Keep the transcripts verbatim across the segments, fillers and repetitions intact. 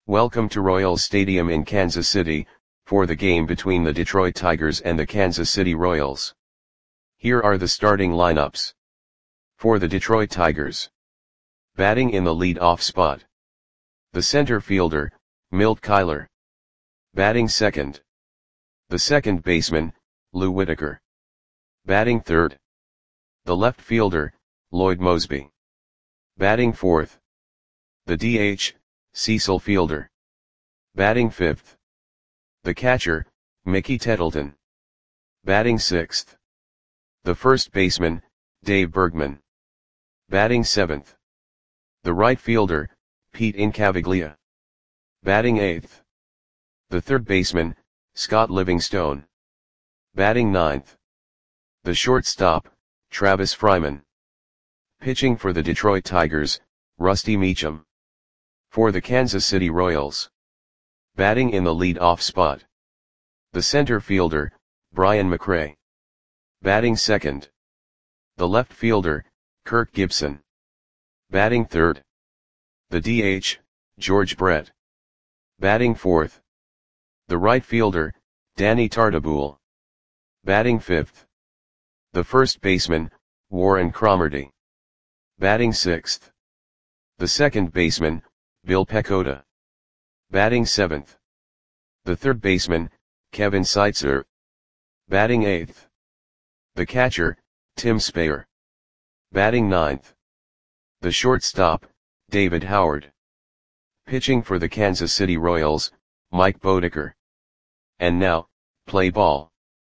Welcome to Royals Stadium in Kansas City, for the game between the Detroit Tigers and the Kansas City Royals. Here are the starting lineups. For the Detroit Tigers. Batting in the lead-off spot. The center fielder, Milt Kyler. Batting second. The second baseman, Lou Whitaker. Batting third. The left fielder, Lloyd Moseby. Batting fourth. The D H, Cecil Fielder. Batting fifth. The catcher, Mickey Tettleton. Batting sixth. The first baseman, Dave Bergman. Batting seventh. The right fielder, Pete Incaviglia. Batting eighth. The third baseman, Scott Livingstone. Batting ninth. The shortstop, Travis Fryman. Pitching for the Detroit Tigers, Rusty Meacham. For the Kansas City Royals. Batting in the lead-off spot. The center fielder, Brian McRae. Batting second. The left fielder, Kirk Gibson. Batting third. The D H, George Brett. Batting fourth. The right fielder, Danny Tartabull. Batting fifth. The first baseman, Warren Cromartie. Batting sixth. The second baseman, Bill Pecota. Batting seventh. The third baseman, Kevin Seitzer. Batting eighth. The catcher, Tim Speyer. Batting ninth. The shortstop, David Howard. Pitching for the Kansas City Royals, Mike Boddicker. And now, play ball.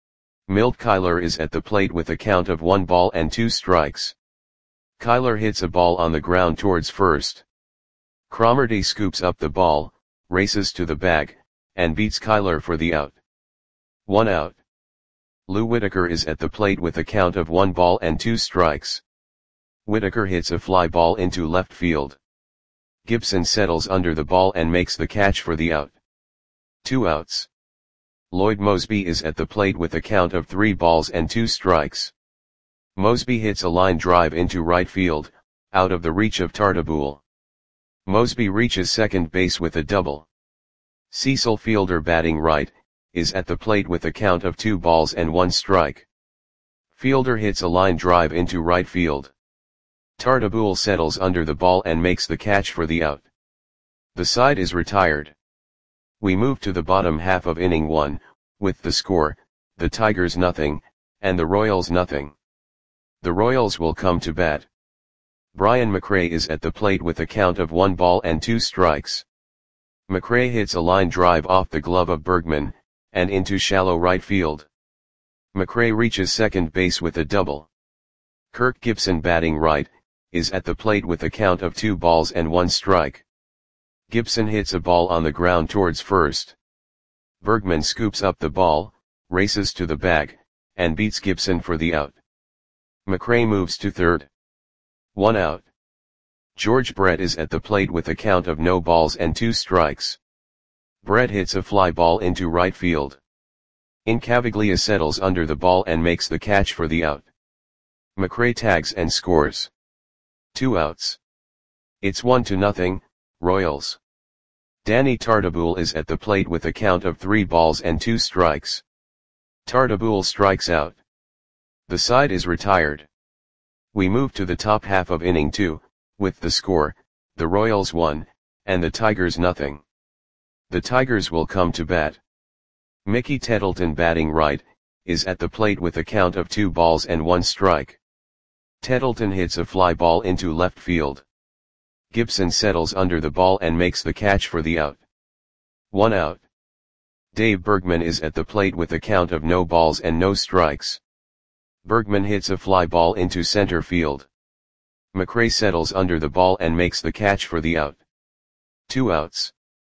Milt Kyler is at the plate with a count of one ball and two strikes. Kyler hits a ball on the ground towards first. Cromartie scoops up the ball, races to the bag, and beats Kyler for the out. One out. Lou Whitaker is at the plate with a count of one ball and two strikes. Whitaker hits a fly ball into left field. Gibson settles under the ball and makes the catch for the out. Two outs. Lloyd Moseby is at the plate with a count of three balls and two strikes. Moseby hits a line drive into right field, out of the reach of Tartabull. Moseby reaches second base with a double. Cecil Fielder, batting right, is at the plate with a count of two balls and one strike. Fielder hits a line drive into right field. Tartabull settles under the ball and makes the catch for the out. The side is retired. We move to the bottom half of inning one, with the score, the Tigers nothing, and the Royals nothing. The Royals will come to bat. Brian McRae is at the plate with a count of one ball and two strikes. McRae hits a line drive off the glove of Bergman, and into shallow right field. McRae reaches second base with a double. Kirk Gibson, batting right, is at the plate with a count of two balls and one strike. Gibson hits a ball on the ground towards first. Bergman scoops up the ball, races to the bag, and beats Gibson for the out. McRae moves to third. One out. George Brett is at the plate with a count of no balls and two strikes. Brett hits a fly ball into right field. Incaviglia settles under the ball and makes the catch for the out. McRae tags and scores. Two outs. It's one to nothing, Royals. Danny Tartabull is at the plate with a count of three balls and two strikes. Tartabull strikes out. The side is retired. We move to the top half of inning two, with the score, the Royals one, and the Tigers nothing. The Tigers will come to bat. Mickey Tettleton, batting right, is at the plate with a count of two balls and one strike. Tettleton hits a fly ball into left field. Gibson settles under the ball and makes the catch for the out. One out. Dave Bergman is at the plate with a count of no balls and no strikes. Bergman hits a fly ball into center field. McRae settles under the ball and makes the catch for the out. Two outs.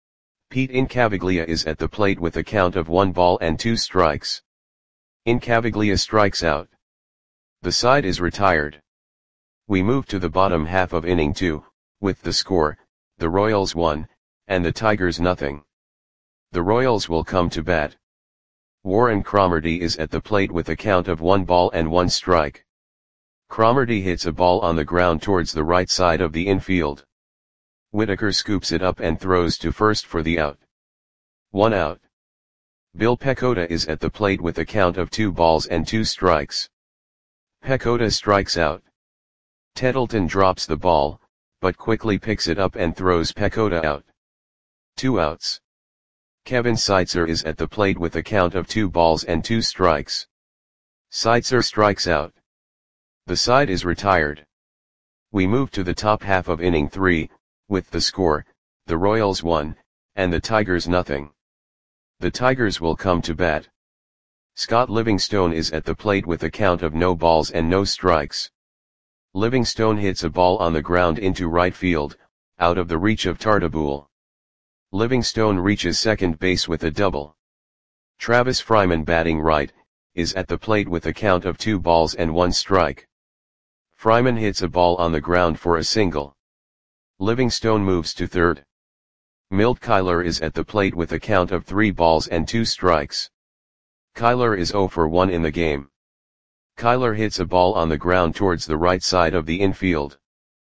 Pete Incaviglia is at the plate with a count of one ball and two strikes. Incaviglia strikes out. The side is retired. We move to the bottom half of inning two, with the score, the Royals one, and the Tigers nothing. The Royals will come to bat. Warren Cromartie is at the plate with a count of one ball and one strike. Cromartie hits a ball on the ground towards the right side of the infield. Whitaker scoops it up and throws to first for the out. One out. Bill Pecota is at the plate with a count of two balls and two strikes. Pecota strikes out. Tettleton drops the ball, but quickly picks it up and throws Pecota out. Two outs. Kevin Seitzer is at the plate with a count of two balls and two strikes. Seitzer strikes out. The side is retired. We move to the top half of inning three, with the score, the Royals one, and the Tigers nothing. The Tigers will come to bat. Scott Livingstone is at the plate with a count of no balls and no strikes. Livingstone hits a ball on the ground into right field, out of the reach of Tartabull. Livingstone reaches second base with a double. Travis Fryman, batting right, is at the plate with a count of two balls and one strike. Fryman hits a ball on the ground for a single. Livingstone moves to third. Milt Kyler is at the plate with a count of three balls and two strikes. Kyler is oh for one in the game. Kyler hits a ball on the ground towards the right side of the infield.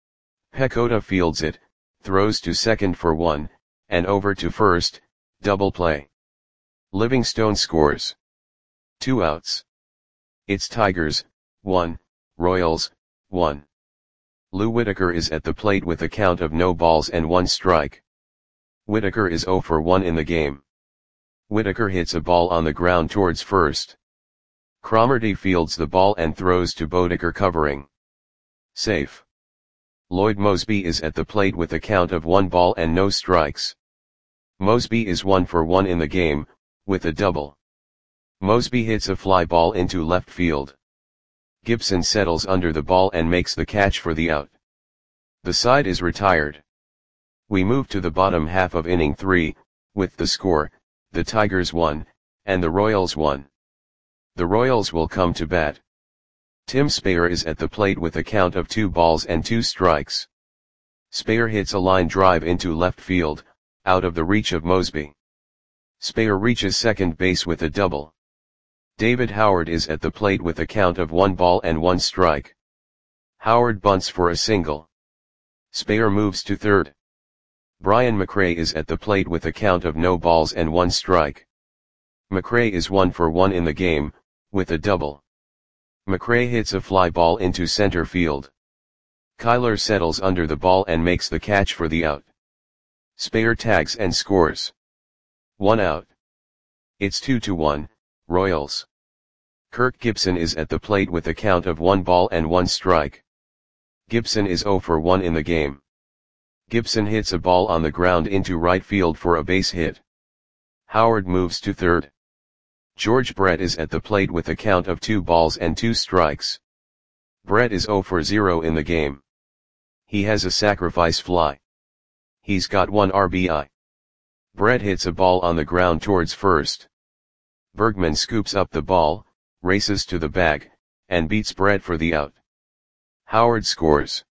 Pecota fields it, throws to second for one, and over to first, double play. Livingstone scores. Two outs. It's Tigers, one, Royals, one. Lou Whitaker is at the plate with a count of no balls and one strike. Whitaker is oh for one in the game. Whitaker hits a ball on the ground towards first. Cromartie fields the ball and throws to Bodeker, covering. Safe. Lloyd Mosby is at the plate with a count of one ball and no strikes. Mosby is one for one in the game, with a double. Mosby hits a fly ball into left field. Gibson settles under the ball and makes the catch for the out. The side is retired. We move to the bottom half of inning three, with the score, the Tigers one, and the Royals one. The Royals will come to bat. Tim Speyer is at the plate with a count of two balls and two strikes. Speyer hits a line drive into left field, out of the reach of Mosby. Speyer reaches second base with a double. David Howard is at the plate with a count of one ball and one strike. Howard bunts for a single. Speyer moves to third. Brian McRae is at the plate with a count of no balls and one strike. McRae is one for one in the game, with a double. McRae hits a fly ball into center field. Kyler settles under the ball and makes the catch for the out. Speyer tags and scores. One out. It's two to one, Royals. Kirk Gibson is at the plate with a count of one ball and one strike. Gibson is oh for one in the game. Gibson hits a ball on the ground into right field for a base hit. Howard moves to third. George Brett is at the plate with a count of two balls and two strikes. Brett is oh for zero in the game. He has a sacrifice fly. He's got one R B I. Brett hits a ball on the ground towards first. Bergman scoops up the ball, races to the bag, and beats Brett for the out. Howard scores.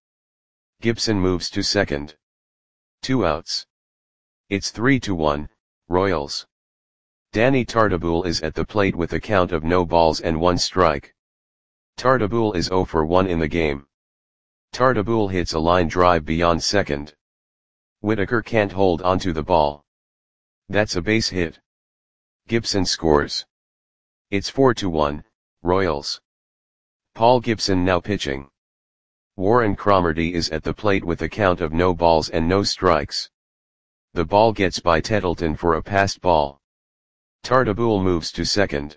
Gibson moves to second. Two outs. It's three to one, Royals. Danny Tartabull is at the plate with a count of no balls and one strike. Tartabull is oh for one in the game. Tartabull hits a line drive beyond second. Whitaker can't hold onto the ball. That's a base hit. Gibson scores. It's four to one, Royals. Paul Gibson now pitching. Warren Cromartie is at the plate with a count of no balls and no strikes. The ball gets by Tettleton for a passed ball. Tartabull moves to second.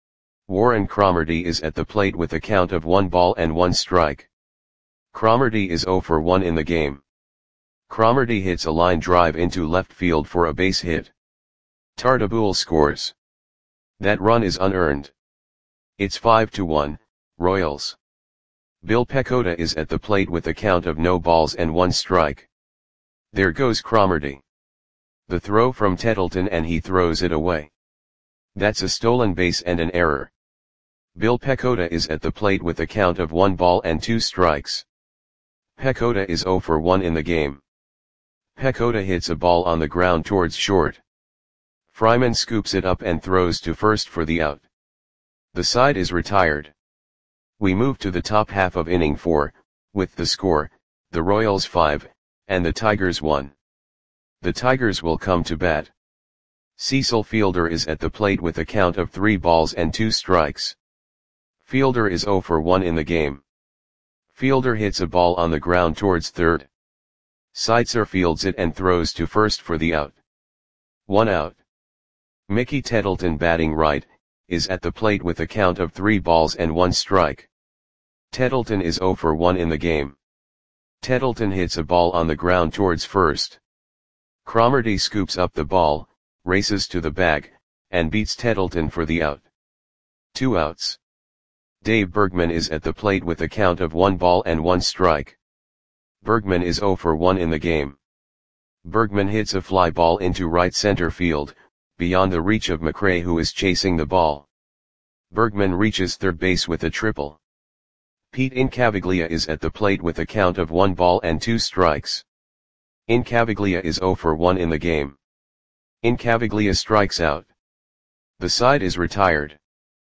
Warren Cromartie is at the plate with a count of one ball and one strike. Cromartie is oh for one in the game. Cromartie hits a line drive into left field for a base hit. Tartabull scores. That run is unearned. It's five to one, Royals. Bill Pecota is at the plate with a count of no balls and one strike. There goes Cromartie. The throw from Tettleton and he throws it away. That's a stolen base and an error. Bill Pecota is at the plate with a count of one ball and two strikes. Pecota is oh for one in the game. Pecota hits a ball on the ground towards short. Fryman scoops it up and throws to first for the out. The side is retired. We move to the top half of inning four, with the score, the Royals five, and the Tigers one. The Tigers will come to bat. Cecil Fielder is at the plate with a count of three balls and two strikes. Fielder is zero for one in the game. Fielder hits a ball on the ground towards third. Seitzer fields it and throws to first for the out. One out. Mickey Tettleton, batting right, is at the plate with a count of three balls and one strike. Tettleton is zero for one in the game. Tettleton hits a ball on the ground towards first. Cromartie scoops up the ball, races to the bag, and beats Tettleton for the out. Two outs. Dave Bergman is at the plate with a count of one ball and one strike. Bergman is zero for one in the game. Bergman hits a fly ball into right center field, beyond the reach of McRae, who is chasing the ball. Bergman reaches third base with a triple. Pete Incaviglia is at the plate with a count of one ball and two strikes. Incaviglia is zero for one in the game. Incaviglia strikes out. The side is retired.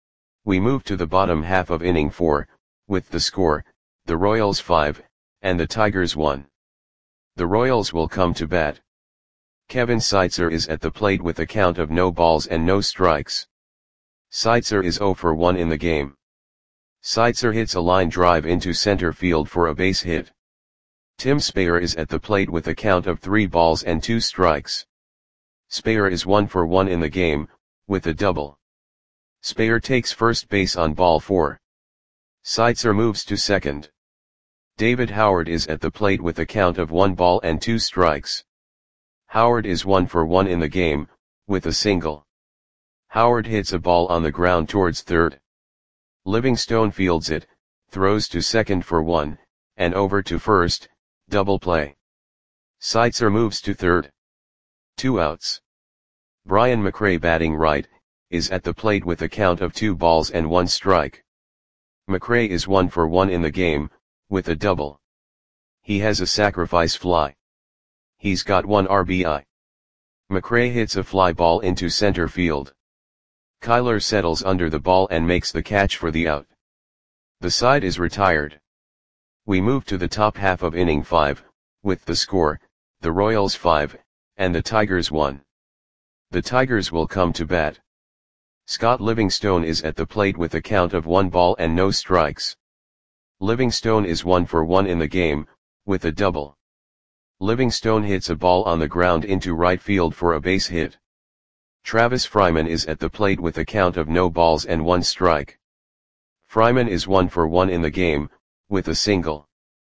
We move to the bottom half of inning four, with the score, the Royals five, and the Tigers one. The Royals will come to bat. Kevin Seitzer is at the plate with a count of no balls and no strikes. Seitzer is zero for one in the game. Seitzer hits a line drive into center field for a base hit. Tim Speyer is at the plate with a count of three balls and two strikes. Speyer is one for one in the game, with a double. Speyer takes first base on ball four. Seitzer moves to second. David Howard is at the plate with a count of one ball and two strikes. Howard is one for one in the game, with a single. Howard hits a ball on the ground towards third. Livingstone fields it, throws to second for one, and over to first, double play. Seitzer moves to third. Two outs. Brian McRae, batting right, is at the plate with a count of two balls and one strike. McRae is one for one in the game, with a double. He has a sacrifice fly. He's got one R B I. McRae hits a fly ball into center field. Kyler settles under the ball and makes the catch for the out. The side is retired. We move to the top half of inning five, with the score, the Royals five, and the Tigers one. The Tigers will come to bat. Scott Livingstone is at the plate with a count of one ball and no strikes. Livingstone is one for one in the game, with a double. Livingstone hits a ball on the ground into right field for a base hit. Travis Fryman is at the plate with a count of no balls and one strike. Fryman is one for one in the game, with a single.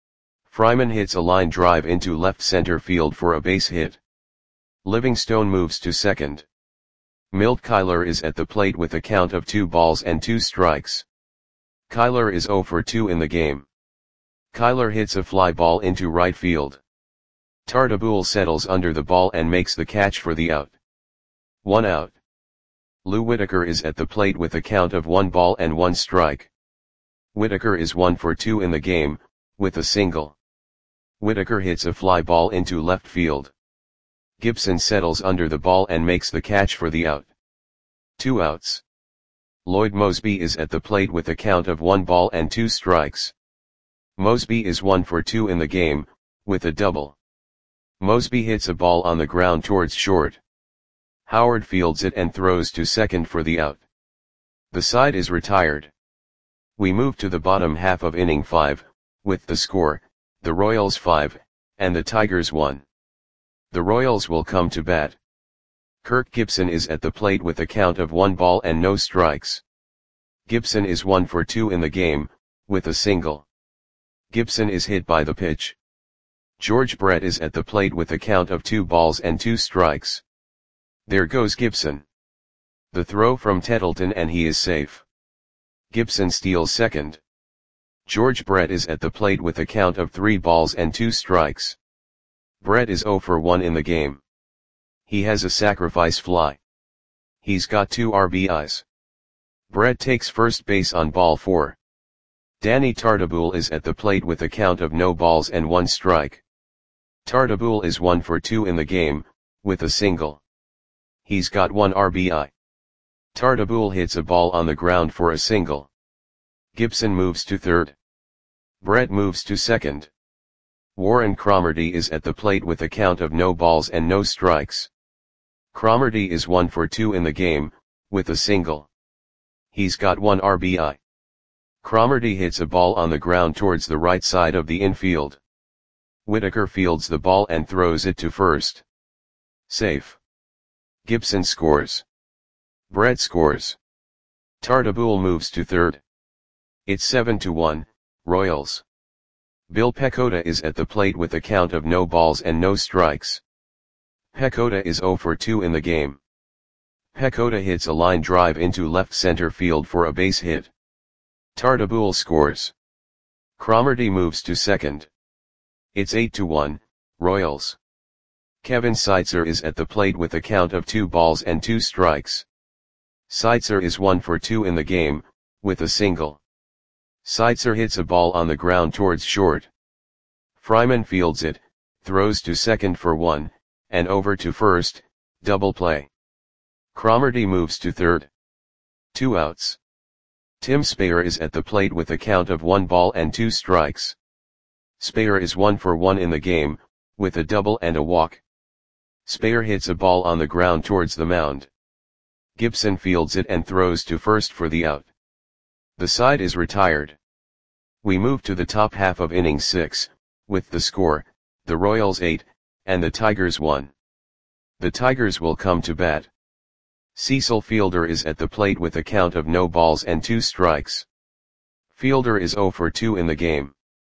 Fryman hits a line drive into left center field for a base hit. Livingstone moves to second. Milt Kyler is at the plate with a count of two balls and two strikes. Kyler is zero for two in the game. Kyler hits a fly ball into right field. Tartabull settles under the ball and makes the catch for the out. One out. Lou Whitaker is at the plate with a count of one ball and one strike. Whitaker is one for two in the game, with a single. Whitaker hits a fly ball into left field. Gibson settles under the ball and makes the catch for the out. Two outs. Lloyd Mosby is at the plate with a count of one ball and two strikes. Mosby is one for two in the game, with a double. Mosby hits a ball on the ground towards short. Howard fields it and throws to second for the out. The side is retired. We move to the bottom half of inning five, with the score, the Royals five, and the Tigers one. The Royals will come to bat. Kirk Gibson is at the plate with a count of one ball and no strikes. Gibson is one for two in the game, with a single. Gibson is hit by the pitch. George Brett is at the plate with a count of two balls and two strikes. There goes Gibson. The throw from Tettleton and he is safe. Gibson steals second. George Brett is at the plate with a count of three balls and two strikes. Brett is zero for one in the game. He has a sacrifice fly. He's got two R B Is. Brett takes first base on ball four. Danny Tartabull is at the plate with a count of no balls and one strike. Tartabull is one for two in the game, with a single. He's got one R B I. Tartabull hits a ball on the ground for a single. Gibson moves to third. Brett moves to second. Warren Cromartie is at the plate with a count of no balls and no strikes. Cromartie is one for two in the game, with a single. He's got one R B I. Cromartie hits a ball on the ground towards the right side of the infield. Whitaker fields the ball and throws it to first. Safe. Gibson scores. Brett scores. Tartabull moves to third. It's seven to one, Royals. Bill Pecota is at the plate with a count of no balls and no strikes. Pecota is zero for two in the game. Pecota hits a line drive into left center field for a base hit. Tartabull scores. Cromartie moves to second. It's eight to one, Royals. Kevin Seitzer is at the plate with a count of two balls and two strikes. Seitzer is one for two in the game, with a single. Seitzer hits a ball on the ground towards short. Fryman fields it, throws to second for one, and over to first, double play. Cromartie moves to third. Two outs. Tim Speyer is at the plate with a count of one ball and two strikes. Speyer is one for one in the game, with a double and a walk. Speyer hits a ball on the ground towards the mound. Gibson fields it and throws to first for the out. The side is retired. We move to the top half of inning six, with the score, the Royals eight, and the Tigers one. The Tigers will come to bat. Cecil Fielder is at the plate with a count of no balls and two strikes. Fielder is zero for two in the game.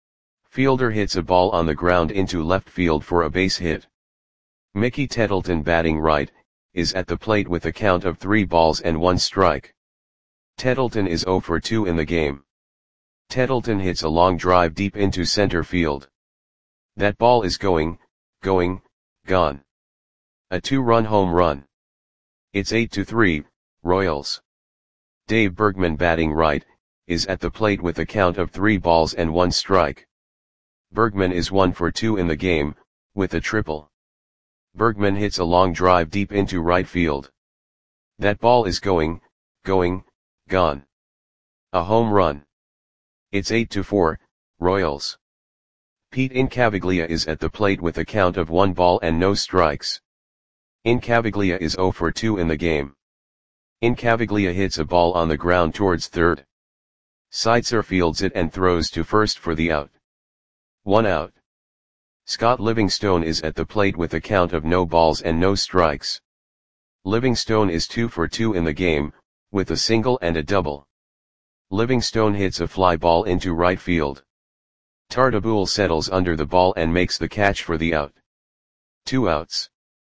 Fielder hits a ball on the ground into left field for a base hit. Mickey Tettleton, batting right, is at the plate with a count of three balls and one strike. Tettleton is zero for two in the game. Tettleton hits a long drive deep into center field. That ball is going, going, gone. A two-run home run. It's eight to three, Royals. Dave Bergman, batting right, is at the plate with a count of three balls and one strike. Bergman is one for two in the game, with a triple. Bergman hits a long drive deep into right field. That ball is going, going, gone. A home run. It's eight to four, Royals. Pete Incaviglia is at the plate with a count of one ball and no strikes. Incaviglia is zero for two in the game. Incaviglia hits a ball on the ground towards third. Seitzer fields it and throws to first for the out. One out. Scott Livingstone is at the plate with a count of no balls and no strikes. Livingstone is two for two in the game, with a single and a double. Livingstone hits a fly ball into right field. Tartabull settles under the ball and makes the catch for the out. Two outs.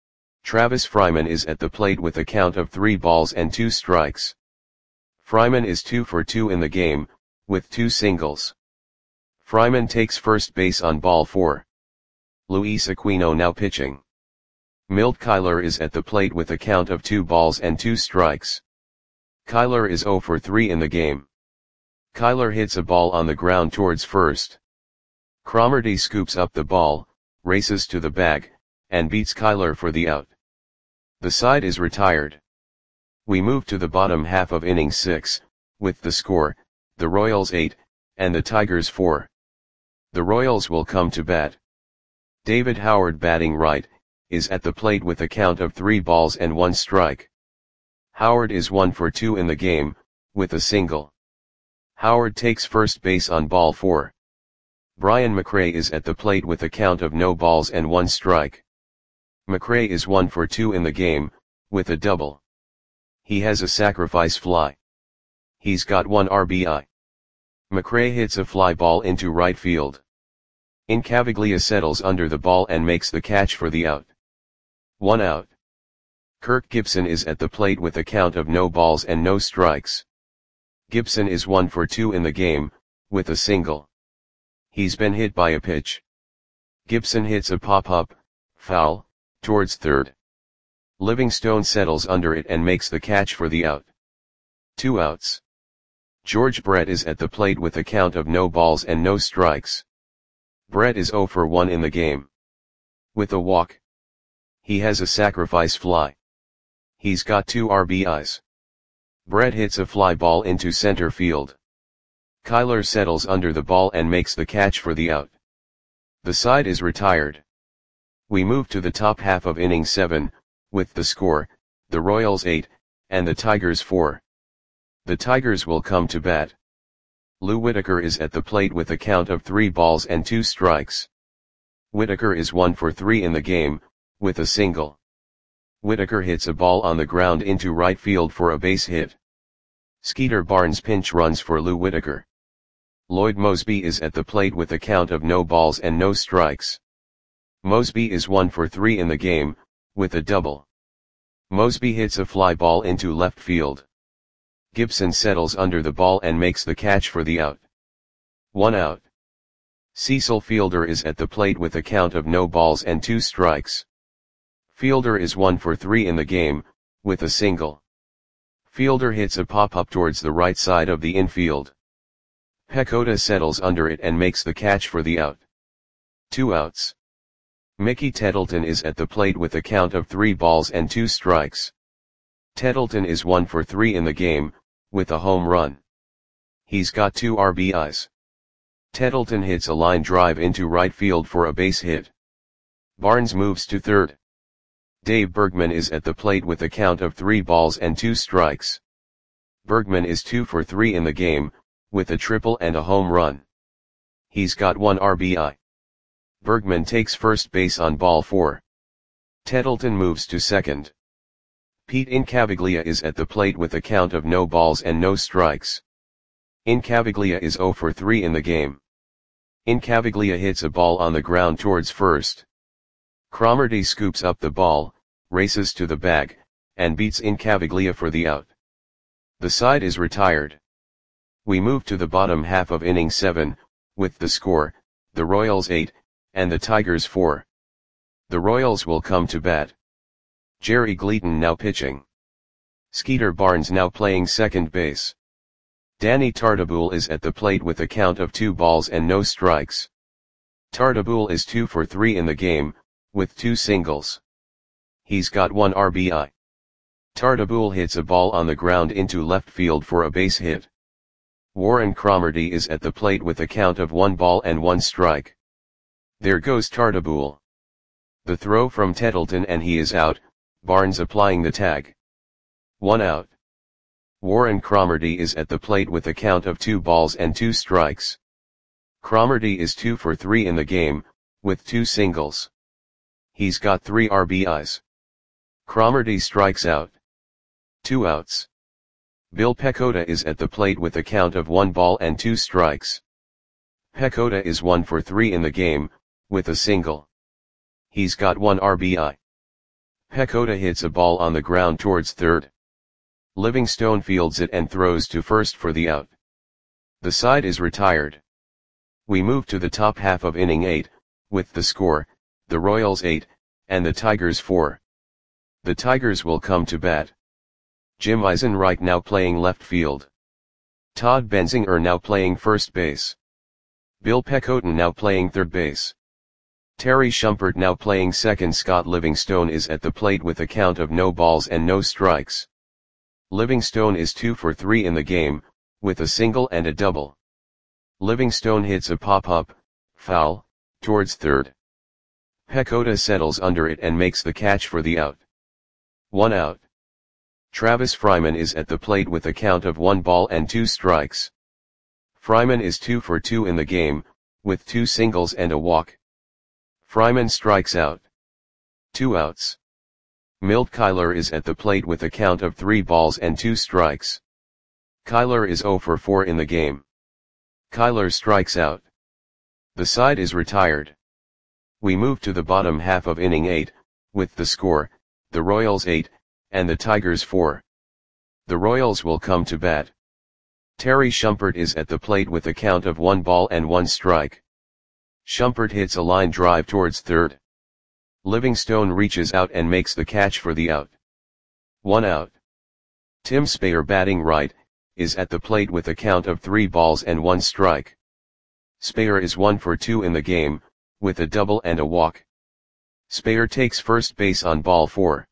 Travis Fryman is at the plate with a count of three balls and two strikes. Fryman is two for two in the game, with two singles. Fryman takes first base on ball four. Luis Aquino now pitching. Milt Kyler is at the plate with a count of two balls and two strikes. Kyler is zero for three in the game. Kyler hits a ball on the ground towards first. Cromartie scoops up the ball, races to the bag, and beats Kyler for the out. The side is retired. We move to the bottom half of inning six, with the score, the Royals eight, and the Tigers four. The Royals will come to bat. David Howard, batting right, is at the plate with a count of three balls and one strike. Howard is one for two in the game, with a single. Howard takes first base on ball four. Brian McRae is at the plate with a count of no balls and one strike. McRae is one for two in the game, with a double. He has a sacrifice fly. He's got one R B I. McRae hits a fly ball into right field. Incaviglia settles under the ball and makes the catch for the out. One out. Kirk Gibson is at the plate with a count of no balls and no strikes. Gibson is one for two in the game, with a single. He's been hit by a pitch. Gibson hits a pop-up, foul, towards third. Livingstone settles under it and makes the catch for the out. Two outs. George Brett is at the plate with a count of no balls and no strikes. Brett is zero for one in the game. With a walk. He has a sacrifice fly. He's got two R B Is. Brett hits a fly ball into center field. Kyler settles under the ball and makes the catch for the out. The side is retired. We move to the top half of inning seven, with the score, the Royals eight, and the Tigers four. The Tigers will come to bat. Lou Whitaker is at the plate with a count of three balls and two strikes. Whitaker is one for three in the game, with a single. Whitaker hits a ball on the ground into right field for a base hit. Skeeter Barnes pinch runs for Lou Whitaker. Lloyd Moseby is at the plate with a count of no balls and no strikes. Moseby is one for three in the game, with a double. Moseby hits a fly ball into left field. Gibson settles under the ball and makes the catch for the out. One out. Cecil Fielder is at the plate with a count of no balls and two strikes. Fielder is one for three in the game, with a single. Fielder hits a pop-up towards the right side of the infield. Pecota settles under it and makes the catch for the out. Two outs. Mickey Tettleton is at the plate with a count of three balls and two strikes. Tettleton is one for three in the game, with a home run. He's got two R B Is. Tettleton hits a line drive into right field for a base hit. Barnes moves to third. Dave Bergman is at the plate with a count of three balls and two strikes. Bergman is two for three in the game, with a triple and a home run. He's got one R B I. Bergman takes first base on ball four. Tettleton moves to second. Pete Incaviglia is at the plate with a count of no balls and no strikes. Incaviglia is zero for three in the game. Incaviglia hits a ball on the ground towards first. Cromartie scoops up the ball, races to the bag, and beats Incaviglia for the out. The side is retired. We move to the bottom half of inning seven, with the score, the Royals eight, and the Tigers four. The Royals will come to bat. Jerry Gleaton now pitching. Skeeter Barnes now playing second base. Danny Tartabull is at the plate with a count of two balls and no strikes. Tartabull is two for three in the game, with two singles. He's got one R B I. Tartabull hits a ball on the ground into left field for a base hit. Warren Cromartie is at the plate with a count of one ball and one strike. There goes Tartabull. The throw from Tettleton and he is out, Barnes applying the tag. One out. Warren Cromartie is at the plate with a count of two balls and two strikes. Cromartie is two for three in the game, with two singles. He's got three R B Is. Cromartie strikes out. Two outs. Bill Pecota is at the plate with a count of one ball and two strikes. Pecota is one for three in the game, with a single. He's got one R B I. Pecota hits a ball on the ground towards third. Livingstone fields it and throws to first for the out. The side is retired. We move to the top half of inning eight, with the score, the Royals eight, and the Tigers four. The Tigers will come to bat. Jim Eisenreich now playing left field. Todd Benzinger now playing first base. Bill Pecotin now playing third base. Terry Shumpert now playing second. Scott Livingstone is at the plate with a count of no balls and no strikes. Livingstone is two for three in the game, with a single and a double. Livingstone hits a pop-up, foul, towards third. Pecota settles under it and makes the catch for the out. One out. Travis Fryman is at the plate with a count of one ball and two strikes. Fryman is two for two in the game, with two singles and a walk. Fryman strikes out. Two outs. Milt Kyler is at the plate with a count of three balls and two strikes. Kyler is zero for four in the game. Kyler strikes out. The side is retired. We move to the bottom half of inning eight, with the score, the Royals eight, and the Tigers four. The Royals will come to bat. Terry Shumpert is at the plate with a count of one ball and one strike. Shumpert hits a line drive towards third. Livingstone reaches out and makes the catch for the out. One out. Tim Speyer batting right, is at the plate with a count of three balls and one strike. Speyer is one for two in the game, with a double and a walk. Speyer takes first base on ball four.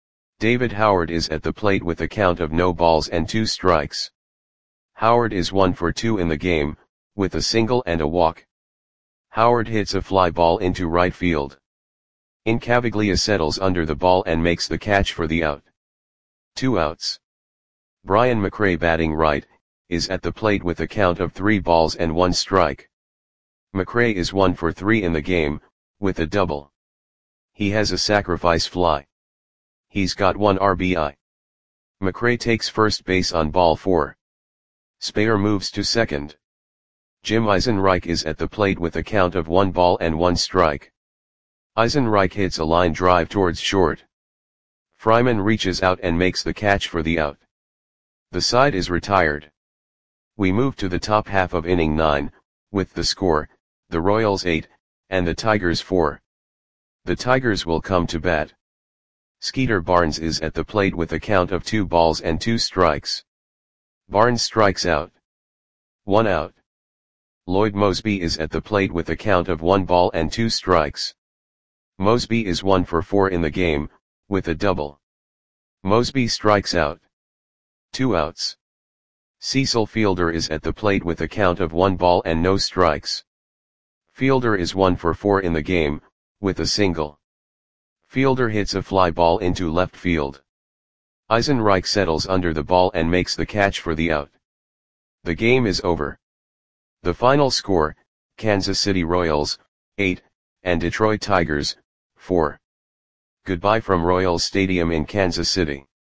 David Howard is at the plate with a count of no balls and two strikes. Howard is one for two in the game, with a single and a walk. Howard hits a fly ball into right field. Incaviglia settles under the ball and makes the catch for the out. Two outs. Brian McRae, batting right, is at the plate with a count of three balls and one strike. McRae is one for three in the game, with a double. He has a sacrifice fly. He's got one R B I. McRae takes first base on ball four. Speyer moves to second. Jim Eisenreich is at the plate with a count of one ball and one strike. Eisenreich hits a line drive towards short. Fryman reaches out and makes the catch for the out. The side is retired. We move to the top half of inning nine, with the score, the Royals eight, and the Tigers four. The Tigers will come to bat. Skeeter Barnes is at the plate with a count of two balls and two strikes. Barnes strikes out. One out. Lloyd Moseby is at the plate with a count of one ball and two strikes. Moseby is one for four in the game, with a double. Moseby strikes out. Two outs. Cecil Fielder is at the plate with a count of one ball and no strikes. Fielder is one for four in the game, with a single. Fielder hits a fly ball into left field. Eisenreich settles under the ball and makes the catch for the out. The game is over. The final score, Kansas City Royals, eight, and Detroit Tigers, four. Goodbye from Royals Stadium in Kansas City.